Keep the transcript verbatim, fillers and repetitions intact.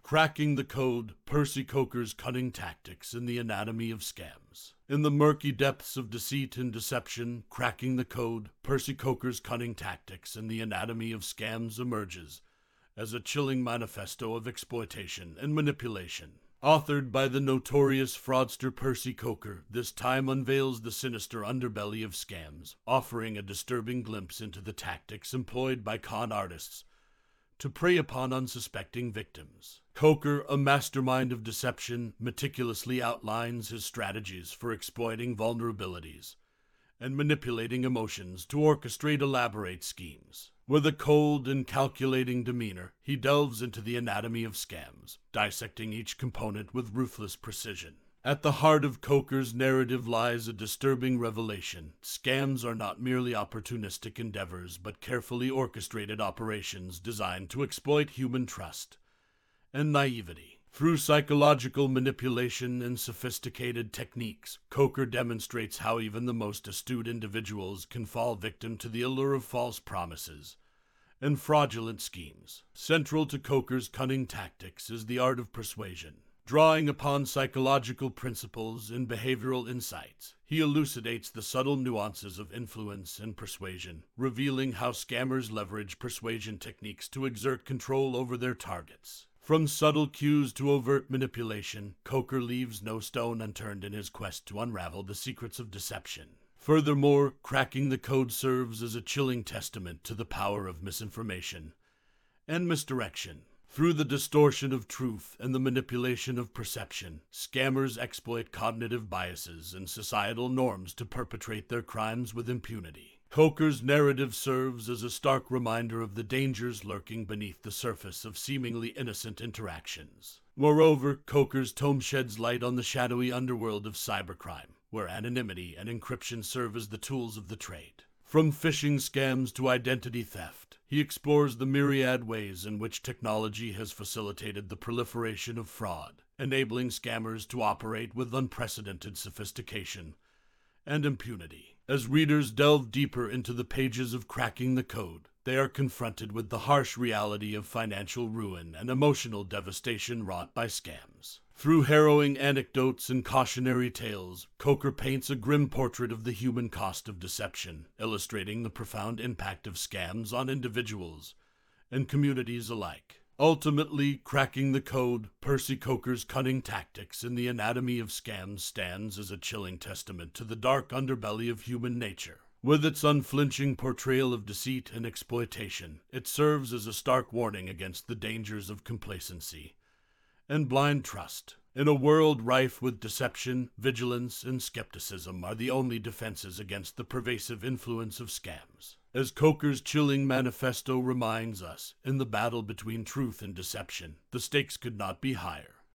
Cracking the Code, Percy Coker's Cunning Tactics in the Anatomy of Scams. In the murky depths of deceit and deception, Cracking the Code, Percy Coker's Cunning Tactics in the Anatomy of Scams emerges as a chilling manifesto of exploitation and manipulation. Authored by the notorious fraudster Percy Coker, this time unveils the sinister underbelly of scams, offering a disturbing glimpse into the tactics employed by con artists to prey upon unsuspecting victims. Coker, a mastermind of deception, meticulously outlines his strategies for exploiting vulnerabilities and manipulating emotions to orchestrate elaborate schemes. With a cold and calculating demeanor, he delves into the anatomy of scams, dissecting each component with ruthless precision. At the heart of Coker's narrative lies a disturbing revelation. Scams are not merely opportunistic endeavors, but carefully orchestrated operations designed to exploit human trust and naivety. Through psychological manipulation and sophisticated techniques, Coker demonstrates how even the most astute individuals can fall victim to the allure of false promises and fraudulent schemes. Central to Coker's cunning tactics is the art of persuasion. Drawing upon psychological principles and behavioral insights, he elucidates the subtle nuances of influence and persuasion, revealing how scammers leverage persuasion techniques to exert control over their targets. From subtle cues to overt manipulation, Coker leaves no stone unturned in his quest to unravel the secrets of deception. Furthermore, Cracking the Code serves as a chilling testament to the power of misinformation and misdirection. Through the distortion of truth and the manipulation of perception, scammers exploit cognitive biases and societal norms to perpetrate their crimes with impunity. Coker's narrative serves as a stark reminder of the dangers lurking beneath the surface of seemingly innocent interactions. Moreover, Coker's tome sheds light on the shadowy underworld of cybercrime, where anonymity and encryption serve as the tools of the trade. From phishing scams to identity theft, he explores the myriad ways in which technology has facilitated the proliferation of fraud, enabling scammers to operate with unprecedented sophistication and impunity. As readers delve deeper into the pages of Cracking the Code, they are confronted with the harsh reality of financial ruin and emotional devastation wrought by scams. Through harrowing anecdotes and cautionary tales, Coker paints a grim portrait of the human cost of deception, illustrating the profound impact of scams on individuals and communities alike. Ultimately, Cracking the Code, Percy Coker's Cunning Tactics in the Anatomy of Scams stands as a chilling testament to the dark underbelly of human nature. With its unflinching portrayal of deceit and exploitation, it serves as a stark warning against the dangers of complacency and blind trust. In a world rife with deception, vigilance and skepticism are the only defenses against the pervasive influence of scams. As Coker's chilling manifesto reminds us, in the battle between truth and deception, the stakes could not be higher.